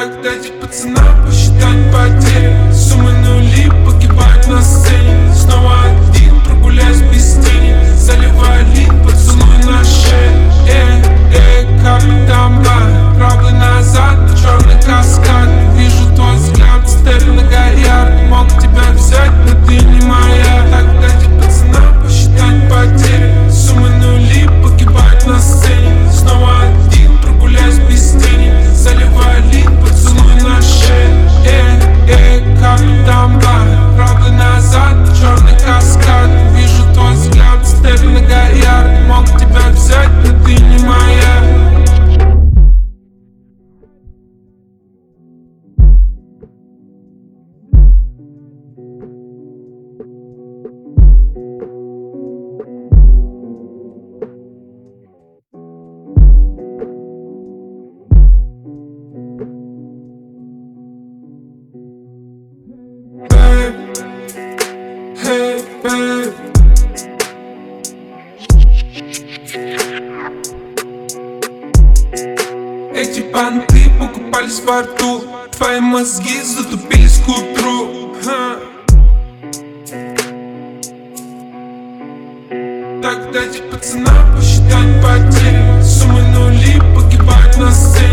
Так дайте пацанам посчитать потери. Суммы нули погибают на сцене. Снова один, прогуляюсь без тени. Заливаю лид, поцелуй на шее. Капитан Блад, правый назад, черный каскад. Вижу твой взгляд, степ на горят. Мог тебя взять, но ты не моя. Так дайте пацанам посчитать потери. Суммы нули погибают на сцене. Снова один, прогуляюсь без тени. Заливаю лид, поцелуй на шее. Капитан Блад, правый назад, черный каскад. Вижу твой взгляд, степ на горят. Мог тебя взять, но ты не моя. Эти понты покупались во рту. Твои мозги затупились к утру. Так дайте пацанам посчитать потери. Суммы нули погибают на сцене.